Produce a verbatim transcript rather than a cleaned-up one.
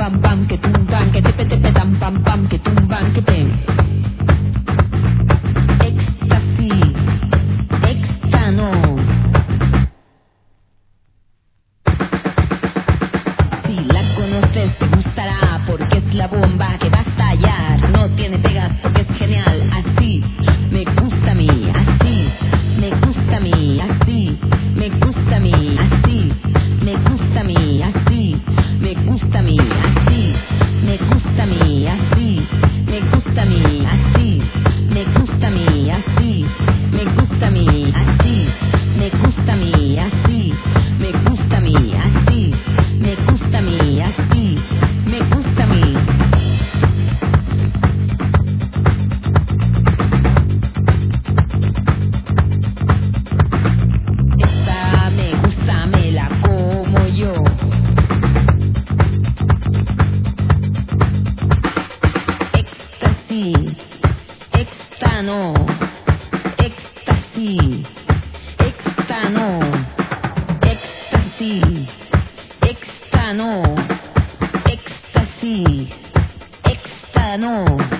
bam bam que tum bam que tepe tepe tam pam pam que tum bam que pem. Éxtasis, éxtano. Si la conoces te gustará porque es la bomba que va a estallar. No tiene pegas porque es genial. Así me gusta a mí, así me gusta a mí, así me gusta a mí, así me gusta a mí, así me gusta a mí, así me gusta a mí, así me gusta a mí, así me gusta a mí, así me gusta a mí, así me gusta a mí, así me gusta a mí, así me gusta a mí, así me gusta a mí. Esta me gusta, me la como yo. Éxtasis, éxtano, éxtasis, éxtano, éxtasis, éxtano, éxtasis, éxtano.